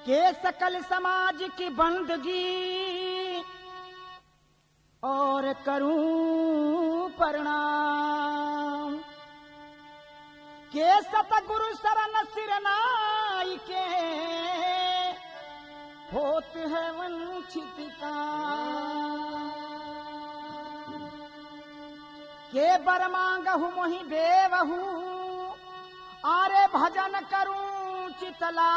के सकल समाज की बंदगी और करूं प्रणाम। के सतगुरु शरण सिरनाई के होत है वंचित काम। के बर मांगहु मोहि देवहु आरे भजन करूं चितला।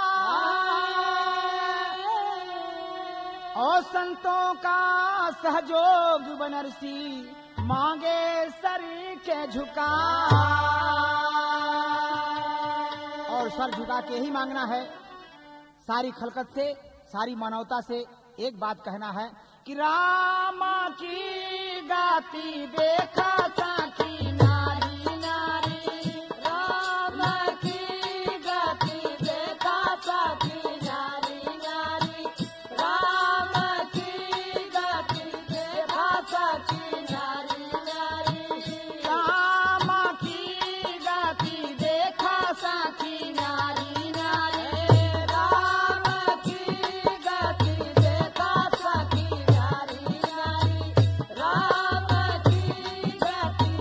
और संतों का सहयोग बनरसी मांगे सर के झुका। और सर झुका के ही मांगना है। सारी खलकत से सारी मानवता से एक बात कहना है कि रामा की गाती देखा साकी नारी नारी। रामा की गाती देखा साकी नारी नारी। रामा की गाती देखा साकी नारी नारी। रामा की गाती देखा साकी नारी नारी। रामा की गाती देखा साकी नारी नारी। रामा की गाती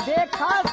देखा